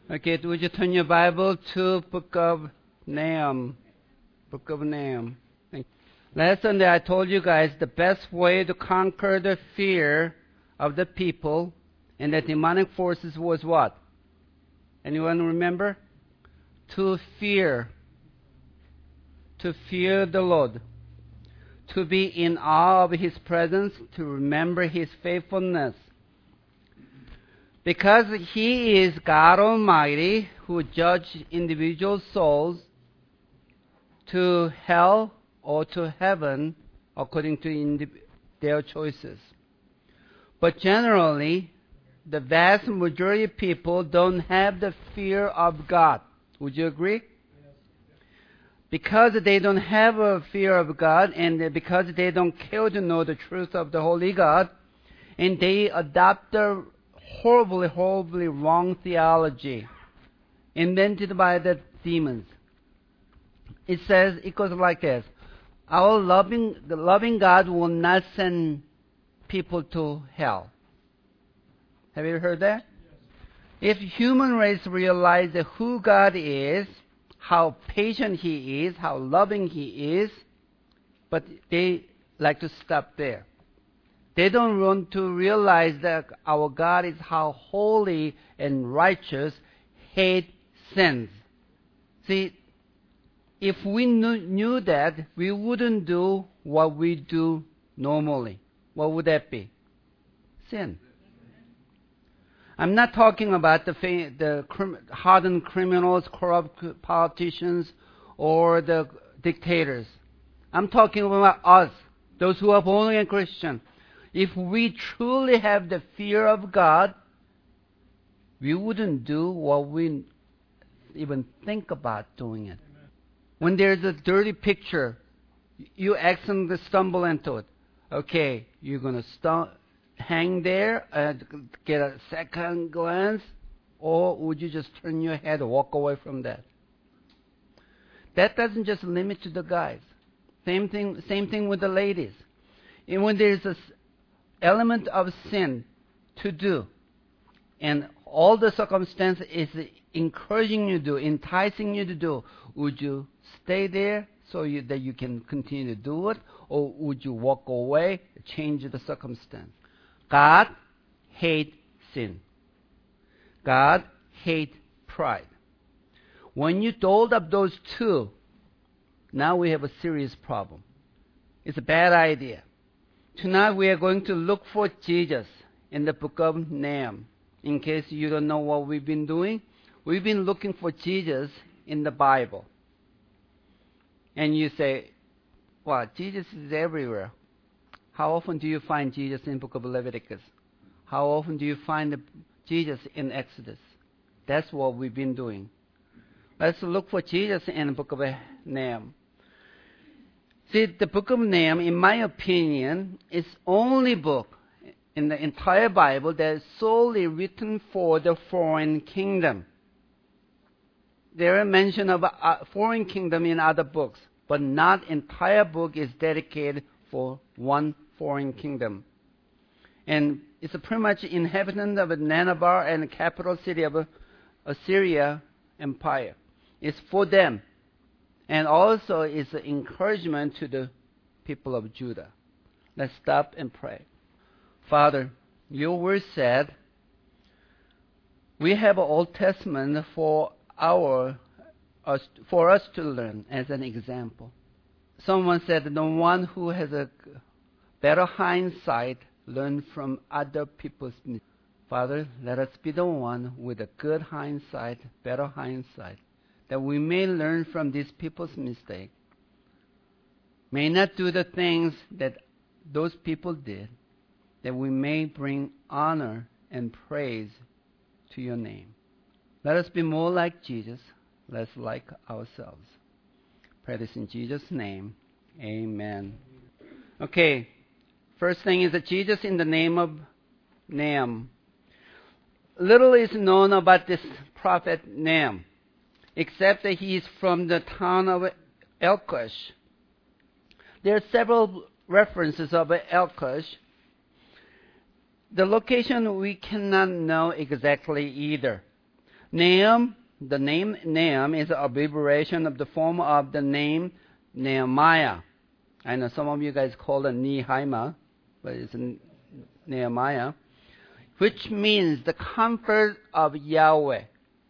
Okay, would you turn your Bible to Book of Nahum? Book of Nahum. Last Sunday I told you guys the best way to conquer the fear of the people and the demonic forces was what? Anyone remember? To fear. To fear the Lord. To be in awe of His presence, to remember His faithfulness. Because He is God Almighty who judges individual souls to hell or to heaven according to their choices. But generally, the vast majority of people don't have the fear of God. Would you agree? Because they don't have a fear of God and because they don't care to know the truth of the Holy God, and they adopt the horribly wrong theology invented by the demons. It goes like this. The loving God will not send people to hell. Have you heard that? If human race realize who God is, how patient He is, how loving He is, but they like to stop there. They don't want to realize that our God is how holy and righteous, hate sins. See, if we knew that, we wouldn't do what we do normally. What would that be? Sin. I'm not talking about the hardened criminals, corrupt politicians, or the dictators. I'm talking about us, those who are born again Christian. If we truly have the fear of God, we wouldn't do what we even think about doing it. When there's a dirty picture, you accidentally stumble into it. Okay, you're going to hang there and get a second glance, or would you just turn your head and walk away from that? That doesn't just limit to the guys. Same thing with the ladies. And when there's an element of sin to do, and all the circumstance is encouraging you to do, enticing you to do, would you stay there so that you can continue to do it, or would you walk away, change the circumstance? God hates sin. God hates pride. When you hold up those two, now we have a serious problem. It's a bad idea. Tonight we are going to look for Jesus in the book of Nahum. In case you don't know what we've been doing, we've been looking for Jesus in the Bible. And you say, well, Jesus is everywhere. How often do you find Jesus in the book of Leviticus? How often do you find Jesus in Exodus? That's what we've been doing. Let's look for Jesus in the book of Nahum. See, the book of Nahum, in my opinion, is only book in the entire Bible that is solely written for the foreign kingdom. There are mention of a foreign kingdom in other books, but not entire book is dedicated for one foreign kingdom. And it's pretty much inhabitant of Nineveh and the capital city of Assyria Empire. It's for them. And also it's an encouragement to the people of Judah. Let's stop and pray. Father, your word said we have an Old Testament for us to learn as an example. Someone said the one who has a better hindsight learn from other people's mistakes. Father, let us be the one with a good hindsight, better hindsight, that we may learn from these people's mistake. May not do the things that those people did, that we may bring honor and praise to your name. Let us be more like Jesus, less like ourselves. Pray this in Jesus' name. Amen. Okay, first thing is that Jesus in the name of Nahum. Little is known about this prophet Nahum, except that he is from the town of Elkosh. There are several references of Elkosh. The location we cannot know exactly either. Nahum, the name Nahum is an abbreviation of the form of the name Nehemiah. I know some of you guys call it Nehemiah, but it's Nehemiah, which means the comfort of Yahweh.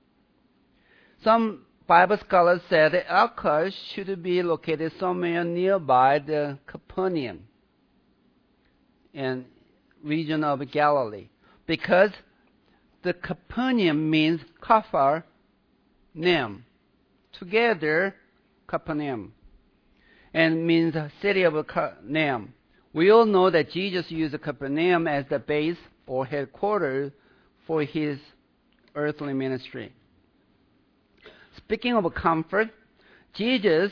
Some Bible scholars said that Elkosh should be located somewhere nearby the Capernaum and region of Galilee, because the Capernaum means Kafar, Nem, together Capernaum, and means city of Nem. We all know that Jesus used Capernaum as the base or headquarters for his earthly ministry. Speaking of comfort, Jesus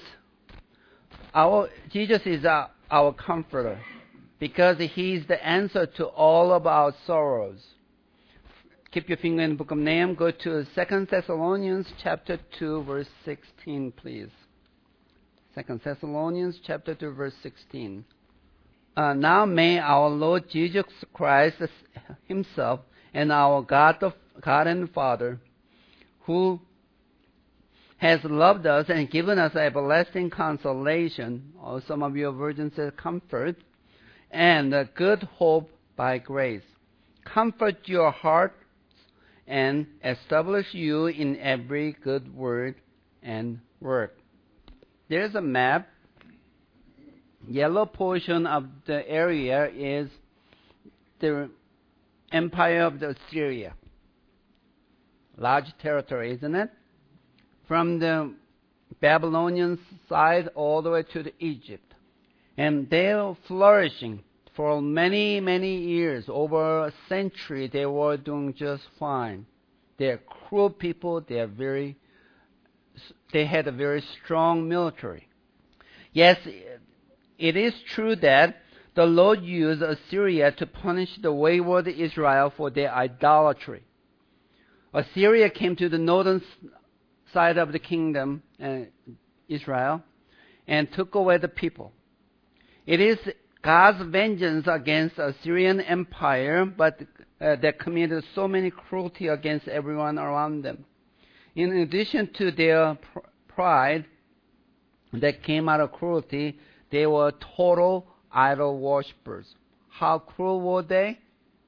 is our comforter because he's the answer to all of our sorrows. Keep your finger in the book of Nahum. Go to 2 Thessalonians chapter 2, verse 16, please. 2 Thessalonians chapter 2, verse 16. Now may our Lord Jesus Christ himself and our God and Father, who has loved us and given us everlasting consolation, or some of your versions say comfort, and a good hope by grace, comfort your heart and establish you in every good word and work. There's a map. Yellow portion of the area is the empire of the Assyria. Large territory, isn't it? From the Babylonian side all the way to the Egypt. And they were flourishing for many, many years. Over a century, they were doing just fine. They're cruel people. They had a very strong military. Yes, it is true that the Lord used Assyria to punish the wayward Israel for their idolatry. Assyria came to the northern side of the kingdom, Israel, and took away the people. It is God's vengeance against the Assyrian Empire, but that committed so many cruelty against everyone around them. In addition to their pride that came out of cruelty, they were total idol worshippers. How cruel were they?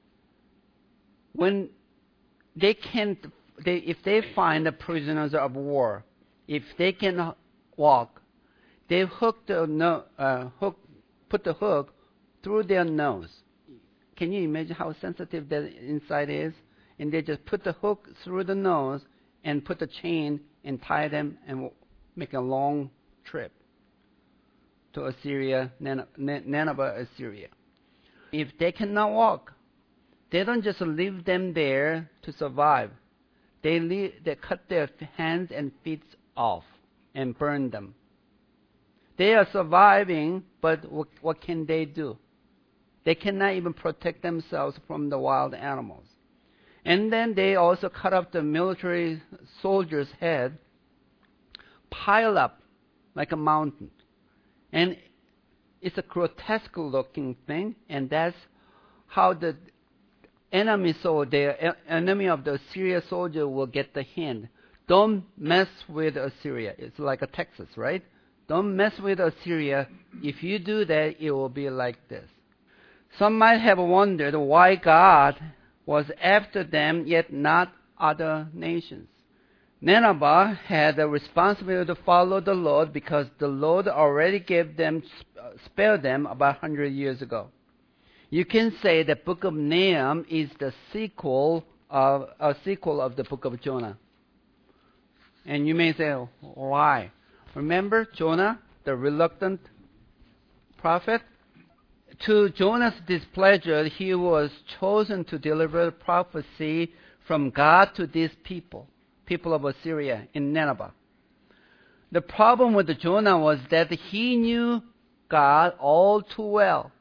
When if they find the prisoners of war, if they can walk, they put the hook through their nose. Can you imagine how sensitive that inside is? And they just put the hook through the nose and put the chain and tie them and make a long trip to Assyria, Nineveh, Assyria. If they cannot walk, they don't just leave them there to survive. They cut their hands and feet off and burn them. They are surviving, but what can they do? They cannot even protect themselves from the wild animals. And then they also cut off the military soldier's head, pile up like a mountain. And it's a grotesque looking thing, and that's how the enemy of the Assyria soldier will get the hint. Don't mess with Assyria. It's like a Texas, right? Don't mess with Assyria. If you do that, it will be like this. Some might have wondered why God was after them, yet not other nations. Nineveh had the responsibility to follow the Lord because the Lord already spared them about 100 years ago. You can say the book of Nahum is the sequel of the book of Jonah. And you may say, why? Remember Jonah, the reluctant prophet? To Jonah's displeasure, he was chosen to deliver prophecy from God to these people of Assyria in Nineveh. The problem with Jonah was that he knew God all too well.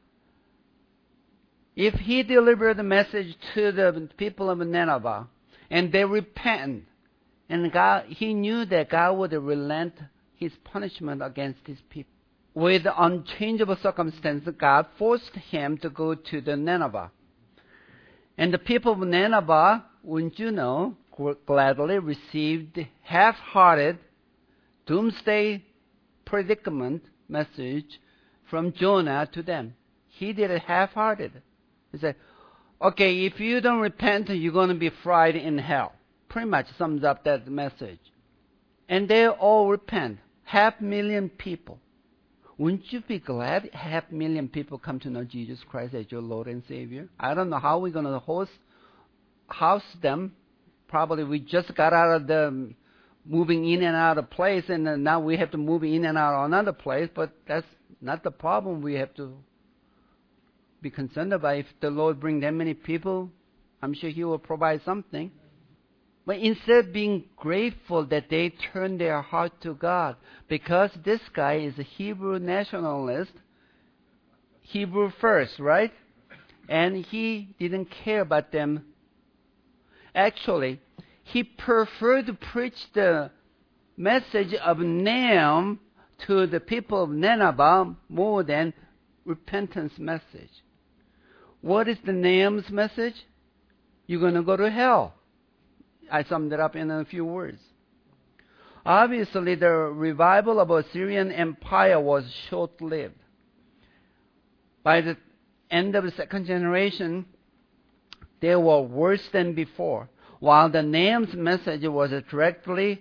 If he delivered the message to the people of Nineveh and they repent, and he knew that God would relent his punishment against his people. With unchangeable circumstances, God forced him to go to the Nineveh. And the people of Nineveh, wouldn't you know, gladly received half-hearted doomsday predicament message from Jonah to them. He did it half-hearted. He said, okay, if you don't repent, you're going to be fried in hell. Pretty much sums up that message. And they all repent. 500,000 people. Wouldn't you be glad 500,000 people come to know Jesus Christ as your Lord and Savior? I don't know how we're going to house them. Probably we just got out of the moving in and out of place, and now we have to move in and out of another place, but that's not the problem we have to be concerned about. If the Lord brings that many people, I'm sure He will provide something. But instead of being grateful that they turned their heart to God, because this guy is a Hebrew nationalist, Hebrew first, right? And he didn't care about them. Actually, he preferred to preach the message of Nahum to the people of Nineveh more than repentance message. What is the Nahum's message? You're going to go to hell. I summed it up in a few words. Obviously, the revival of Assyrian Empire was short-lived. By the end of the second generation, they were worse than before. While the Nahum's message was directed,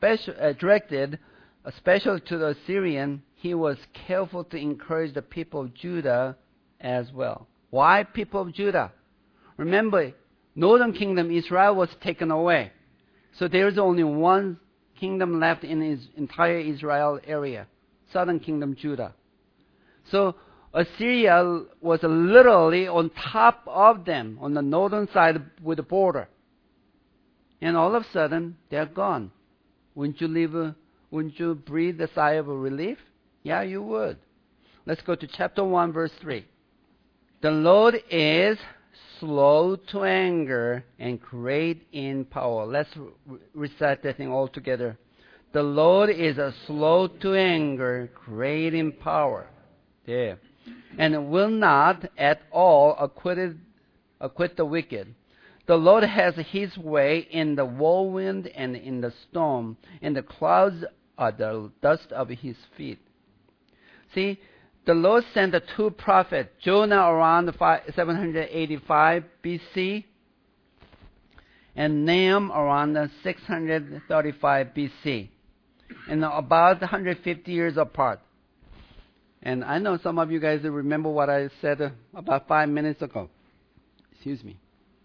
especially to the Assyrian, he was careful to encourage the people of Judah as well. Why people of Judah? Remember, northern kingdom Israel was taken away. So there's only one kingdom left in his entire Israel area, southern kingdom Judah. So Assyria was literally on top of them, on the northern side with the border. And all of a sudden, they're gone. Wouldn't you breathe a sigh of relief? Yeah, you would. Let's go to chapter 1, verse 3. The Lord is slow to anger and great in power. Let's recite that thing all together. The Lord is slow to anger, great in power. There. And will not at all acquit the wicked. The Lord has His way in the whirlwind and in the storm, and the clouds are the dust of His feet. See, the Lord sent the two prophets, Jonah around 785 BC, and Nahum around 635 BC, and about 150 years apart. And I know some of you guys remember what I said about 5 minutes ago. Excuse me.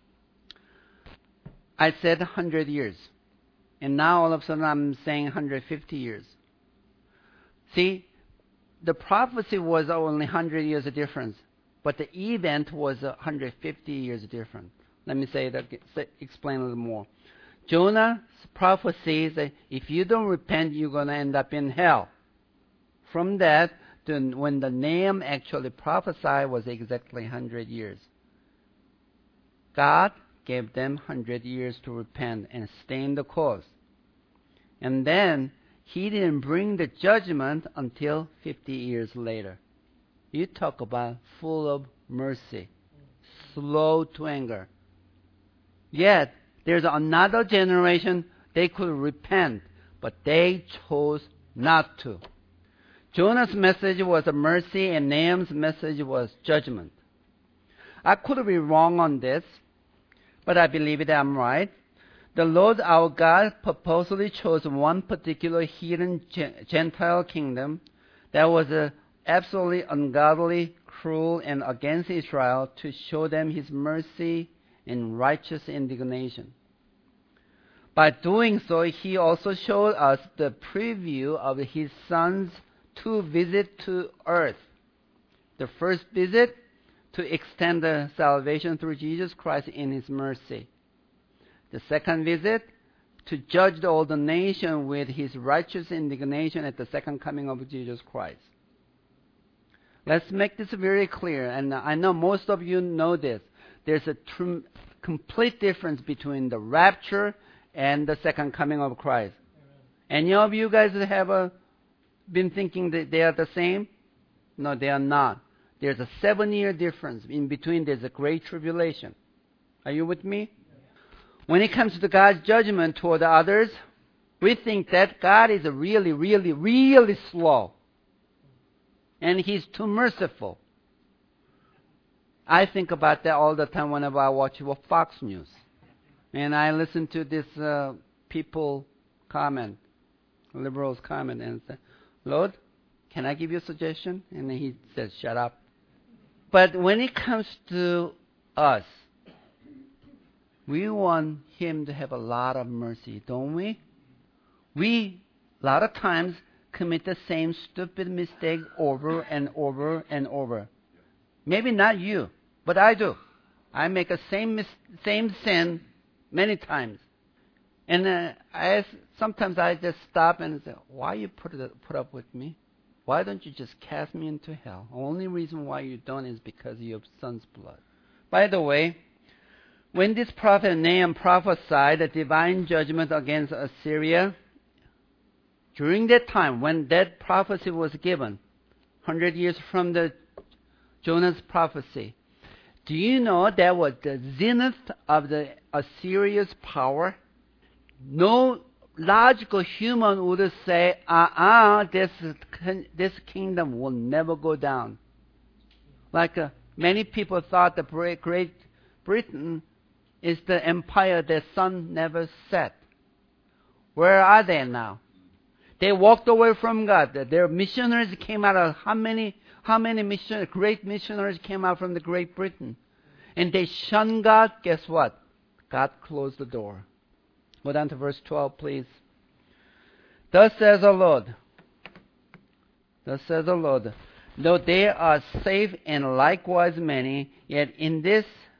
I said 100 years. And now all of a sudden I'm saying 150 years. See, the prophecy was only 100 years difference, but the event was 150 years different. Let me explain a little more. Jonah's prophecy is that if you don't repent, you're going to end up in hell. From that, when the Nahum actually prophesied was exactly 100 years. God gave them 100 years to repent and stay in the course. And then He didn't bring the judgment until 50 years later. You talk about full of mercy, slow to anger. Yet, there's another generation, they could repent, but they chose not to. Jonah's message was mercy and Nahum's message was judgment. I could be wrong on this, but I believe that I'm right. The Lord our God purposely chose one particular hidden Gentile kingdom that was absolutely ungodly, cruel, and against Israel to show them His mercy and righteous indignation. By doing so, He also showed us the preview of His Son's two visits to earth. The first visit, to extend the salvation through Jesus Christ in His mercy. The second visit, to judge all the nation with His righteous indignation at the second coming of Jesus Christ. Let's make this very clear, and I know most of you know this. There's a complete difference between the rapture and the second coming of Christ. Any of you guys have been thinking that they are the same? No, they are not. There's a 7-year difference. In between, there's a great tribulation. Are you with me? When it comes to God's judgment toward others, we think that God is really, really, really slow. And He's too merciful. I think about that all the time whenever I watch Fox News. And I listen to this people comment, liberals comment, and say, Lord, can I give you a suggestion? And then He says, shut up. But when it comes to us, we want Him to have a lot of mercy, don't we? We, a lot of times, commit the same stupid mistake over and over and over. Maybe not you, but I do. I make a same sin many times. And sometimes I just stop and say, why you put up with me? Why don't you just cast me into hell? The only reason why you don't is because of your son's blood. By the way, when this prophet Nahum prophesied the divine judgment against Assyria, during that time when that prophecy was given, 100 years from the Jonah's prophecy, do you know that was the zenith of the Assyria's power? No logical human would say, this kingdom will never go down. Like many people thought that Great Britain is the empire the sun never set. Where are they now? They walked away from God. Their missionaries came out of how many great missionaries came out from the Great Britain? And they shunned God. Guess what? God closed the door. Go down to verse 12, please. Thus says the Lord. Thus says the Lord. Though they are safe and likewise many, yet in this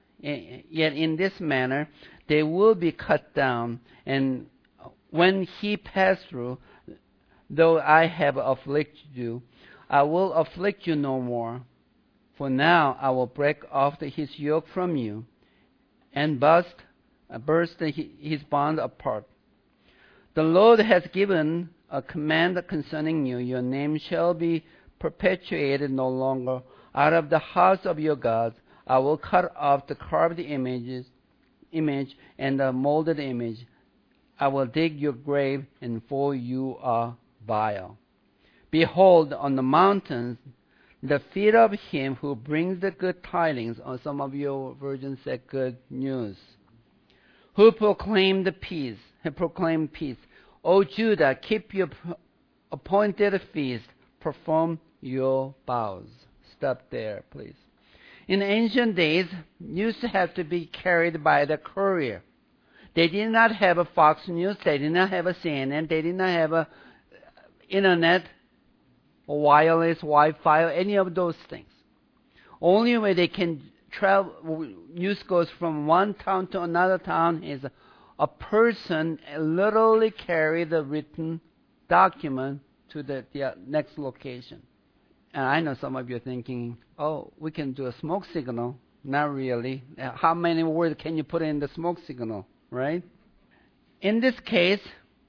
manner they will be cut down. And when He passed through, though I have afflicted you, I will afflict you no more. For now I will break off His yoke from you, and burst His bond apart. The Lord has given a command concerning you. Your name shall be perpetuated no longer. Out of the house of your gods I will cut off the carved image and the molded image. I will dig your grave, and for you are vile. Behold, on the mountains, the feet of Him who brings the good tidings, or some of your versions say good news, who proclaimed peace. O Judah, keep your appointed feast, perform your vows. Stop there, please. In ancient days, news had to be carried by the courier. They did not have a Fox News, they did not have a CNN, they did not have a internet, or wireless, Wi-Fi, or any of those things. Only way they can travel, news goes from one town to another town, is a person literally carry the written document to the next location. And I know some of you are thinking, oh, we can do a smoke signal. Not really. How many words can you put in the smoke signal, right? In this case,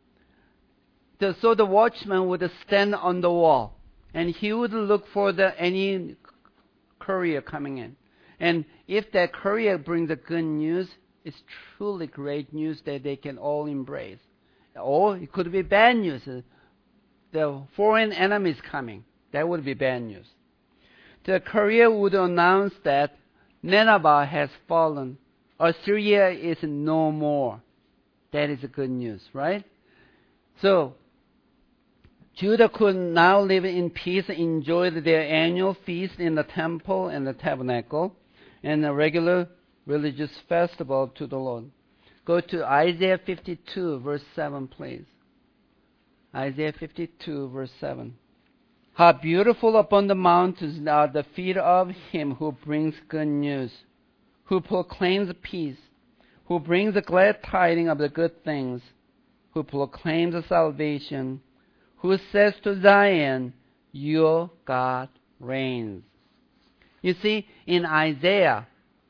so the watchman would stand on the wall, and he would look for any courier coming in. And if that courier brings the good news, it's truly great news that they can all embrace. Or it could be bad news. The foreign enemy is coming. That would be bad news. The courier would announce that Nineveh has fallen. Assyria is no more. That is good news, right? So, Judah could now live in peace, enjoy their annual feast in the temple and the tabernacle, and a regular religious festival to the Lord. Go to Isaiah 52, verse 7, please. Isaiah 52, verse 7. How beautiful upon the mountains are the feet of Him who brings good news, who proclaims peace, who brings the glad tidings of the good things, who proclaims salvation, who says to Zion, your God reigns. You see, in Isaiah,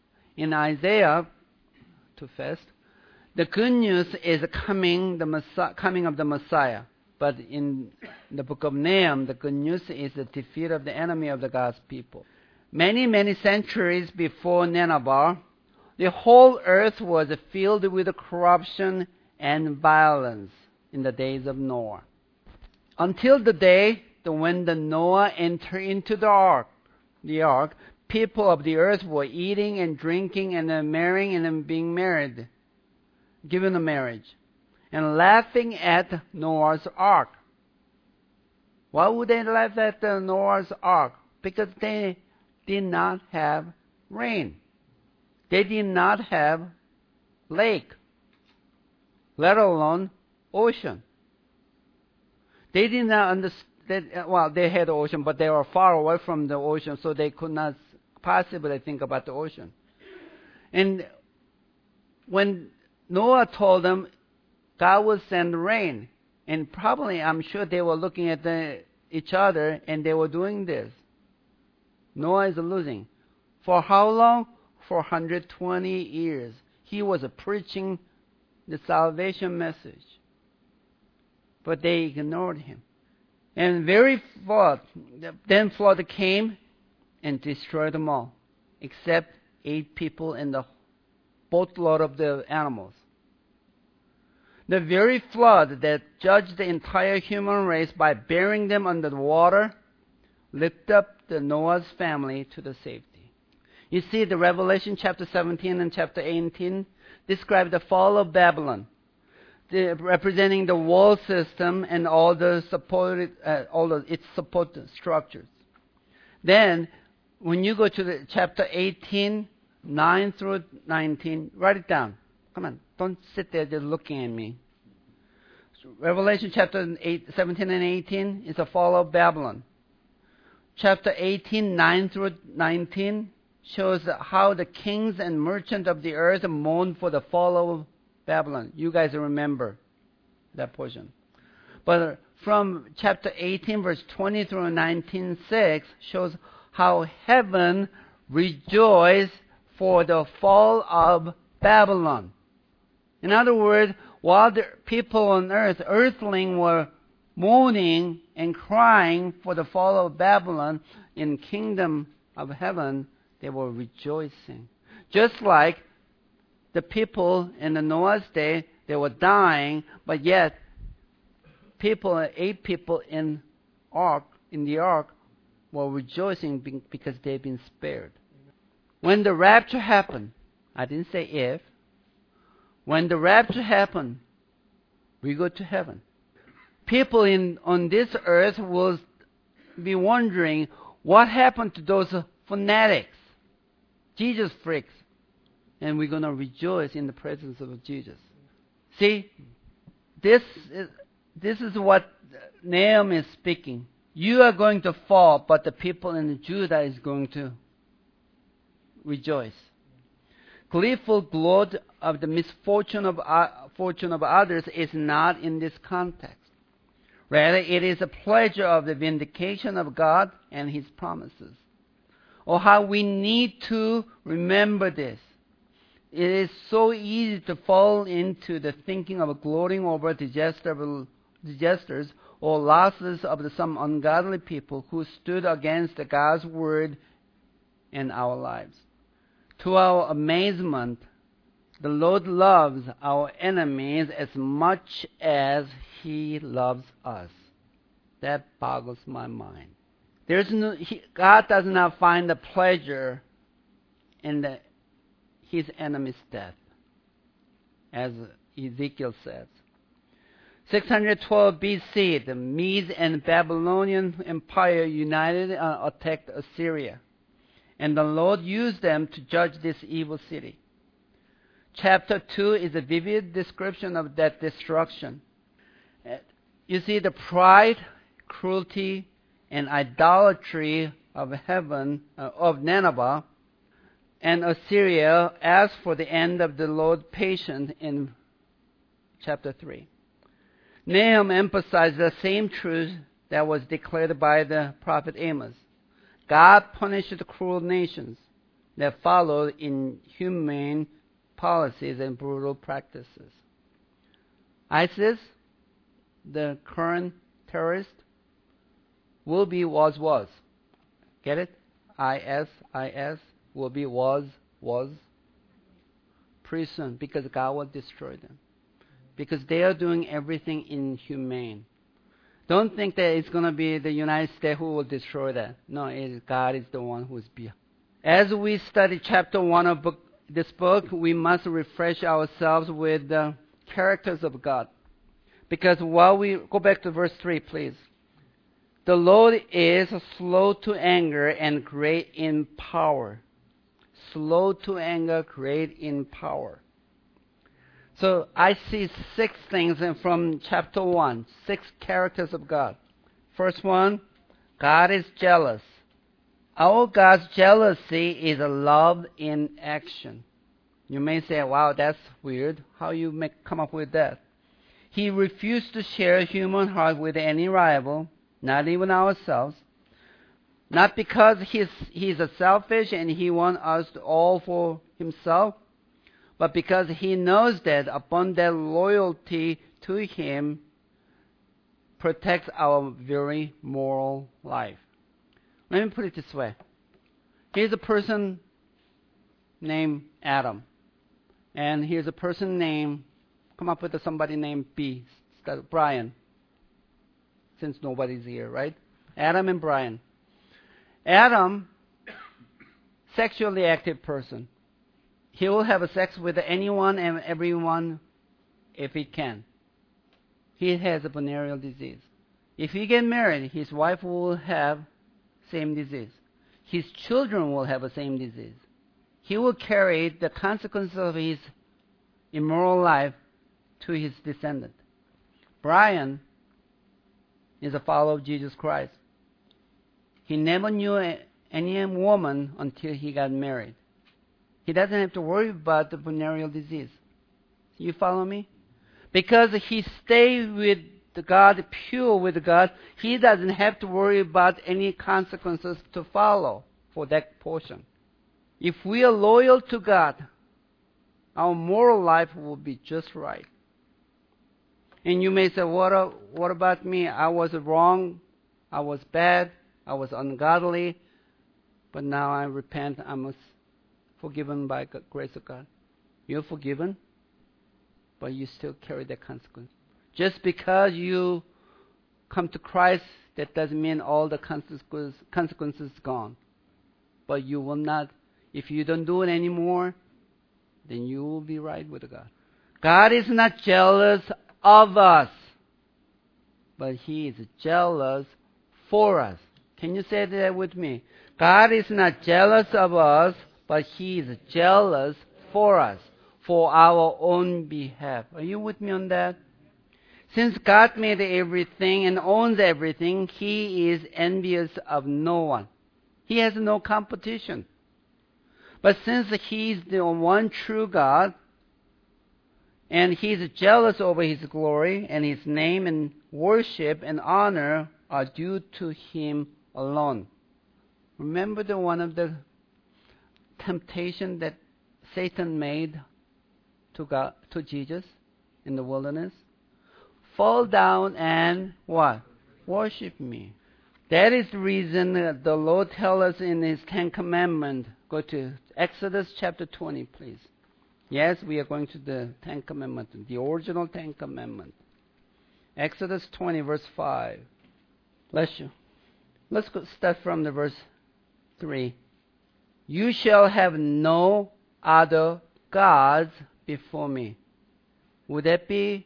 too fast, the good news is coming of the Messiah. But in the book of Nahum, the good news is the defeat of the enemy of the God's people. Many, many centuries before Nineveh, The whole earth was filled with corruption and violence in the days of Noah. Until the day when the Noah entered into the ark, people of the earth were eating and drinking and then marrying and then being married, given a marriage, and laughing at Noah's ark. Why would they laugh at the Noah's ark? Because they did not have rain. They did not have lake, let alone ocean. They did not understand. Well, they had ocean, but they were far away from the ocean, so they could not possibly think about the ocean. And when Noah told them God will send rain, and probably I'm sure they were looking at each other and they were doing this. Noah is losing. For how long? For 120 years. He was preaching the salvation message. But they ignored him. And then flood came and destroyed them all, except 8 people and the boatload of the animals. The very flood that judged the entire human race by burying them under the water lifted up the Noah's family to the safety. You see, the Revelation chapter 17 and chapter 18 describe the fall of Babylon, representing the world system and all its support structures. Then, when you go to the chapter 18, 9 through 19, write it down. Come on, don't sit there just looking at me. Revelation chapter 17 and 18 is the fall of Babylon. Chapter 18, 9 through 19 shows how the kings and merchants of the earth mourned for the fall of Babylon. You guys remember that portion. But from chapter 18, verse 20 through 19:6 shows how heaven rejoiced for the fall of Babylon. In other words, while the people on earth, earthling, were mourning and crying for the fall of Babylon, in kingdom of heaven, they were rejoicing. Just like the people in the Noah's day, they were dying, but yet 8 people in the ark were rejoicing because they've been spared. When the rapture happened, I didn't say if, when the rapture happened, we go to heaven. People on this earth will be wondering what happened to those fanatics, Jesus freaks, and we're going to rejoice in the presence of Jesus. See, this is what Nahum is speaking. You are going to fall, but the people in Judah is going to rejoice. Gleeful gloat of the misfortune of others is not in this context. Rather, it is a pleasure of the vindication of God and His promises. Oh, how we need to remember this. It is so easy to fall into the thinking of gloating over disasters or losses of some ungodly people who stood against God's word in our lives. To our amazement, the Lord loves our enemies as much as He loves us. That boggles my mind. God does not find the pleasure in His enemy's death, as Ezekiel says. 612 BC, the Medes and Babylonian Empire united and attacked Assyria. And the Lord used them to judge this evil city. Chapter 2 is a vivid description of that destruction. You see, the pride, cruelty, and idolatry of Nineveh and Assyria asked for the end of the Lord's patience in chapter 3. Nahum emphasized the same truth that was declared by the prophet Amos. God punished the cruel nations that followed inhumane policies and brutal practices. ISIS, the current terrorist, will be was. Get it? ISIS will be was. pretty soon because God will destroy them. Because they are doing everything inhumane. Don't think that it's going to be the United States who will destroy that. No, God is the one who is behind. As we study chapter 1 of this book, we must refresh ourselves with the characters of God. Because while we go back to verse 3, please. The Lord is slow to anger and great in power. Slow to anger, great in power. So I see 6 things from chapter 1, 6 characters of God. First one, God is jealous. Our God's jealousy is love in action. You may say, wow, that's weird. How you come up with that? He refused to share human heart with any rival, not even ourselves. Not because he's selfish and he wants us all for himself, but because he knows that upon that loyalty to him protects our very moral life. Let me put it this way. Here's a person named Adam. And here's a person named, come up with somebody named B, Brian. Since nobody's here, right? Adam and Brian. Adam, sexually active person. He will have sex with anyone and everyone if he can. He has a venereal disease. If he get married, his wife will have same disease. His children will have the same disease. He will carry the consequences of his immoral life to his descendant. Brian is a follower of Jesus Christ. He never knew any woman until he got married. He doesn't have to worry about the venereal disease. You follow me? Because he stayed with God, pure with God, he doesn't have to worry about any consequences to follow for that portion. If we are loyal to God, our moral life will be just right. And you may say, what about me? I was wrong. I was bad. I was ungodly. But now I repent. I'm forgiven by the grace of God. You're forgiven, but you still carry that consequence. Just because you come to Christ, that doesn't mean all the consequences gone. But you will not, if you don't do it anymore, then you will be right with God. God is not jealous of us, but He is jealous for us. Can you say that with me? God is not jealous of us, but He is jealous for us, for our own behalf. Are you with me on that? Since God made everything and owns everything, He is envious of no one. He has no competition. But since He is the one true God, and He is jealous over His glory, and His name and worship and honor are due to Him alone. Remember one of the temptation that Satan made to Jesus in the wilderness? Fall down and what? Worship me. That is the reason the Lord tells us in His 10 Commandments. Go to Exodus chapter 20, please. Yes, we are going to the 10 Commandments, the original 10 Commandments. Exodus 20, verse 5. Bless you. Let's start from the verse 3. You shall have no other gods before me. Would that be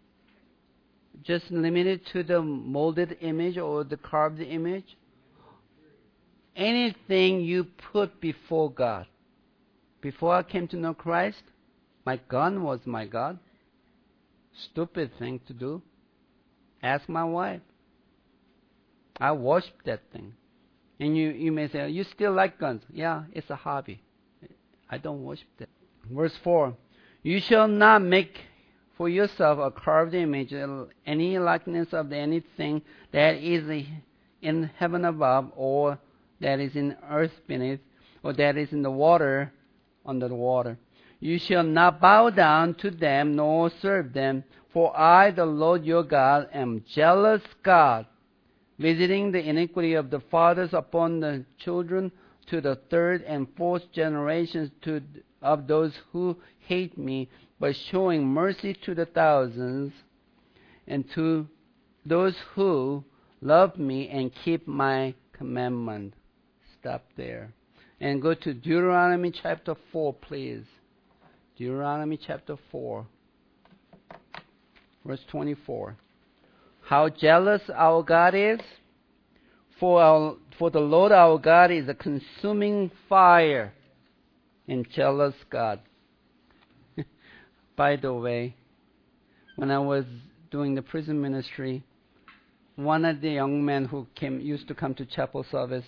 just limited to the molded image or the carved image? Anything you put before God. Before I came to know Christ, my gun was my God. Stupid thing to do. Ask my wife. I worship that thing. And you may say, you still like guns. Yeah, it's a hobby. I don't worship that. Verse 4. You shall not make for yourself a carved image, any likeness of anything that is in heaven above, or that is in earth beneath, or that is in the water under the water. You shall not bow down to them, nor serve them, for I, the Lord your God, am jealous God, visiting the iniquity of the fathers upon the children to the third and fourth generations of those who hate me, but showing mercy to the thousands and to those who love me and keep my commandment. Stop there. And go to Deuteronomy chapter 4, please. Deuteronomy chapter 4, verse 24. How jealous our God is. For the Lord our God is a consuming fire and jealous God. By the way, when I was doing the prison ministry, one of the young men who used to come to chapel service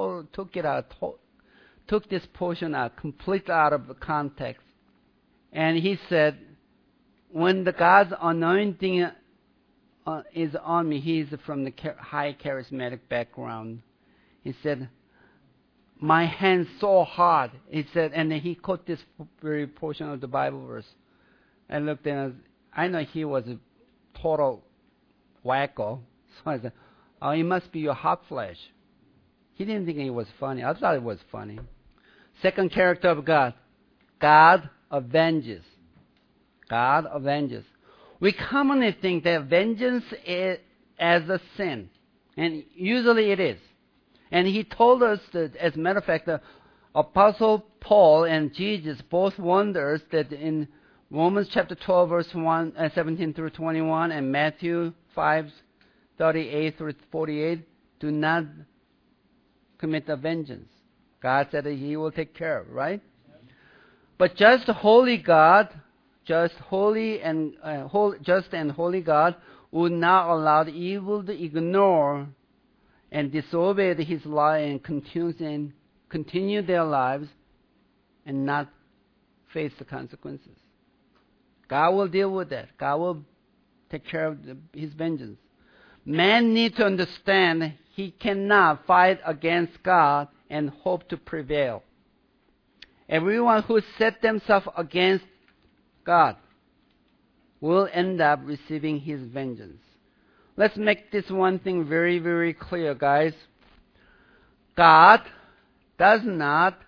took this portion out, completely out of context. And he said, when the God's anointing is on me, he's from the high charismatic background. He said, my hand's so hard. He said, and then he quoted this very portion of the Bible verse. I looked and I know he was a total wacko. So I said, oh, it must be your hot flesh. He didn't think it was funny. I thought it was funny. Second character of God. God avenges. God avenges. We commonly think that vengeance is as a sin. And usually it is. And he told us that, as a matter of fact, the Apostle Paul and Jesus both warned us that in Romans chapter 12, verse 17 through 21, and Matthew 5, 38 through 48, do not commit a vengeance. God said that he will take care of it, right? But just holy God, just and holy God would not allow the evil to ignore and disobey his law and continue their lives and not face the consequences. God will deal with that. God will take care of his vengeance. Man needs to understand he cannot fight against God and hope to prevail. Everyone who set themselves against God will end up receiving his vengeance. Let's make this one thing very, very clear, guys. God does not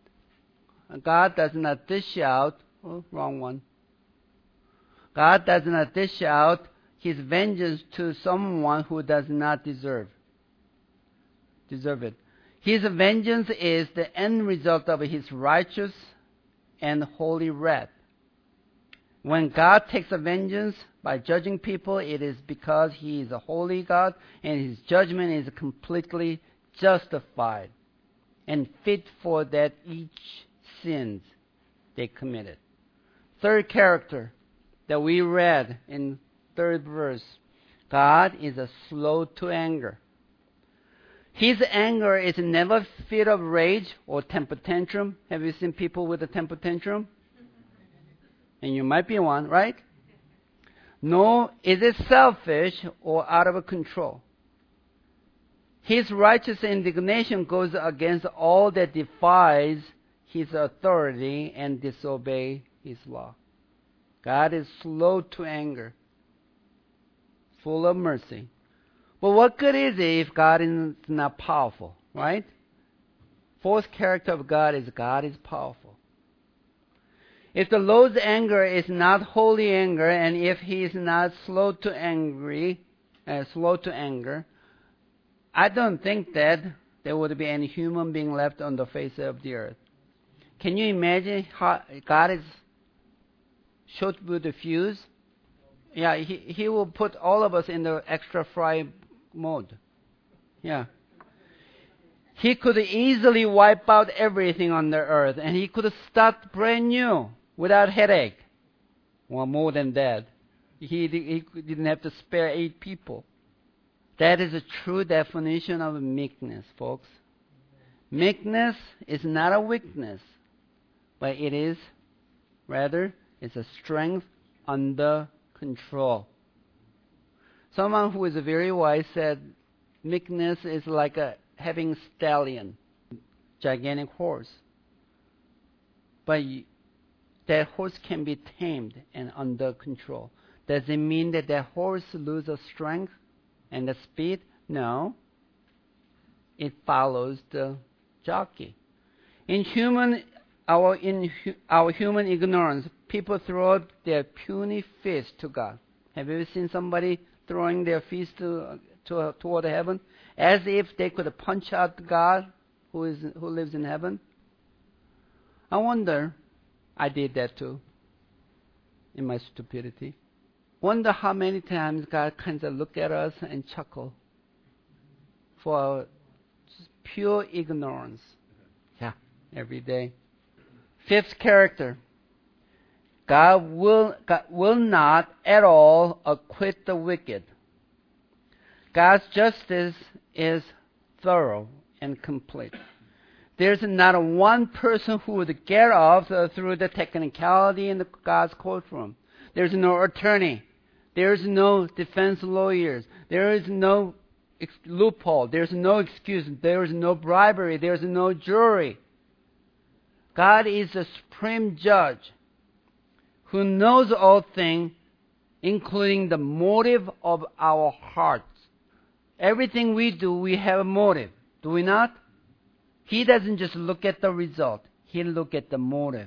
dish out, wrong one. God does not dish out his vengeance to someone who does not deserve it. His vengeance is the end result of his righteous and holy wrath. When God takes a vengeance by judging people, it is because he is a holy God and his judgment is completely justified and fit for that each sins they committed. Third character that we read in third verse, God is a slow to anger. His anger is never fit of rage or temper tantrum. Have you seen people with a temper tantrum? And you might be one, right? Nor is it selfish or out of control. His righteous indignation goes against all that defies his authority and disobey his law. God is slow to anger, full of mercy. But what good is it if God is not powerful, right? Fourth character of God is powerful. If the Lord's anger is not holy anger, and if he is not slow to anger, I don't think that there would be any human being left on the face of the earth. Can you imagine how God is short with the fuse? Yeah, he will put all of us in the extra fry mode. Yeah. He could easily wipe out everything on the earth, and he could start brand new without headache. Well, more than that. He didn't have to spare 8 people. That is a true definition of meekness, folks. Meekness is not a weakness, but it's a strength under control. Someone who is very wise said, meekness is like having stallion, gigantic horse. But that horse can be tamed and under control. Does it mean that horse loses strength and the speed? No. It follows the jockey. In human our human ignorance, people throw up their puny fist to God. Have you ever seen somebody throwing their fist toward heaven, as if they could punch out God who lives in heaven? I wonder, I did that too, in my stupidity. Wonder how many times God kind of look at us and chuckle for our pure ignorance. Yeah, every day. Fifth character. God will not at all acquit the wicked. God's justice is thorough and complete. There's not one person who would get off through the technicality in God's courtroom. There's no attorney. There's no defense lawyers. There is no loophole. There's no excuse. There is no bribery. There's no jury. God is the supreme judge who knows all things, including the motive of our hearts. Everything we do, we have a motive. Do we not? He doesn't just look at the result. He looks at the motive.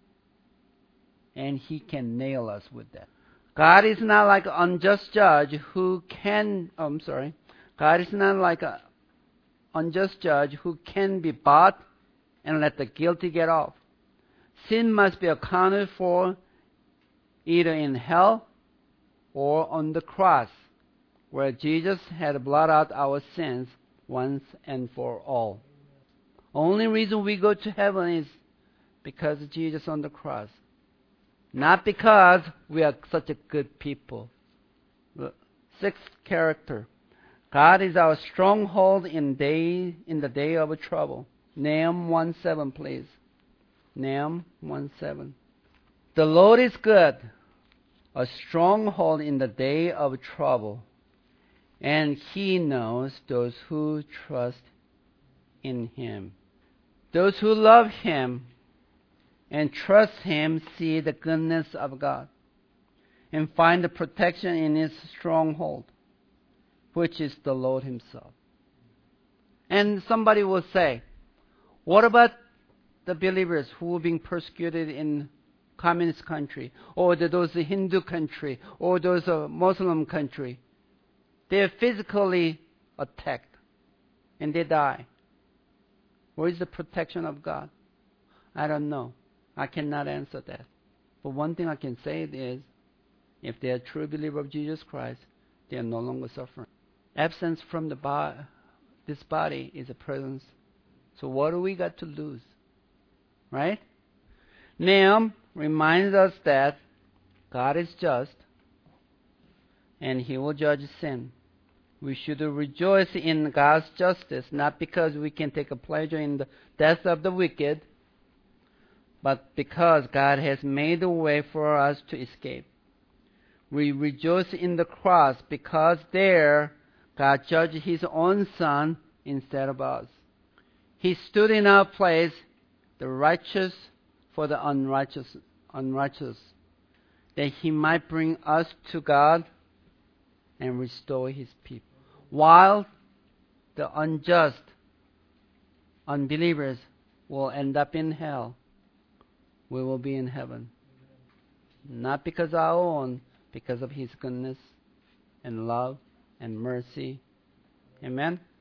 And He can nail us with that. God is not like an unjust judge who can... God is not like an unjust judge who can be bought and let the guilty get off. Sin must be accounted for either in hell or on the cross, where Jesus had blotted out our sins once and for all. Only reason we go to heaven is because of Jesus on the cross. Not because we are such a good people. Sixth character. God is our stronghold in the day of trouble. Nahum 1:7, please. Nahum 1:7. The Lord is good, a stronghold in the day of trouble, and He knows those who trust in Him. Those who love Him and trust Him see the goodness of God and find the protection in His stronghold, which is the Lord Himself. And somebody will say, what about the believers who are being persecuted in communist country, or those Hindu country, or those Muslim country? They are physically attacked and they die. Where is the protection of God? I don't know. I cannot answer that. But one thing I can say is, if they are true believer of Jesus Christ, they are no longer suffering. Absence from this body is a presence. So what do we got to lose? Right? Nahum reminds us that God is just and He will judge sin. We should rejoice in God's justice, not because we can take a pleasure in the death of the wicked, but because God has made a way for us to escape. We rejoice in the cross because there God judged His own Son instead of us. He stood in our place, the righteous for the unrighteous, that He might bring us to God and restore His people. While the unjust, unbelievers will end up in hell, we will be in heaven. Not because of our own, because of His goodness and love and mercy. Amen?